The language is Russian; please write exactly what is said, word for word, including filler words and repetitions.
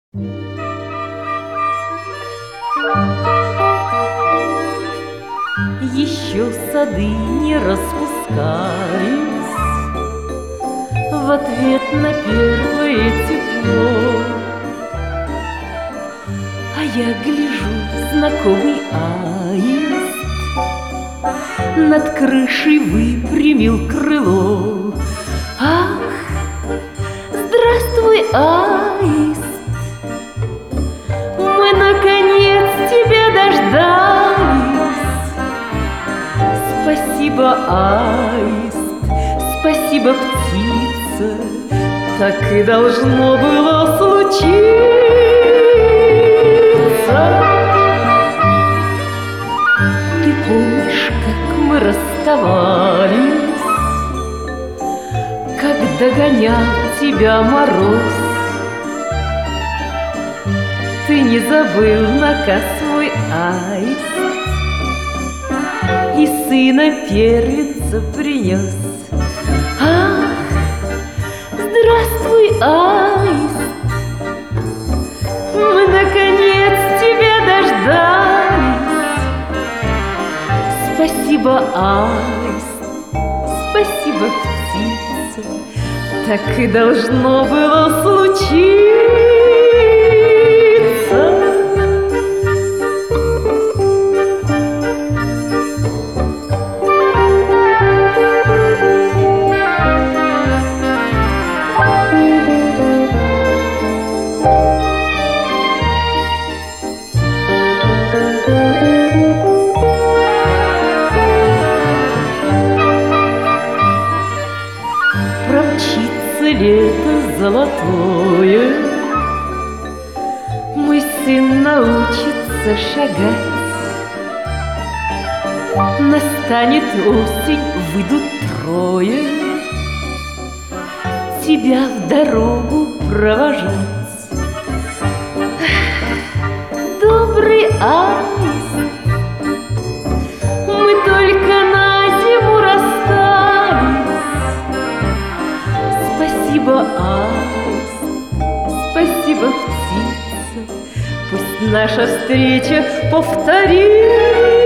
Еще сады не распускались в ответ на первое тепло, а я гляжу, знакомый аист над крышей выпрямил крыло. Ах, здравствуй, аист, мы наконец тебя дождались. Спасибо, аист, спасибо, птица, так и должно было случиться. Ты помнишь, как мы расставались, как догонял тебя мороз? Ты не забыл наказ свой, аист, и сына первенца принес. Ах, здравствуй, аист, мы наконец тебя дождались. Спасибо, аист, спасибо, птица, так и должно было случиться. Промчится лето золотое, мой сын научится шагать. Настанет осень, выйдут трое тебя в дорогу провожать. Добрый аист, мы только на зиму расстались. Спасибо, аист, спасибо, птица, пусть наша встреча повторится.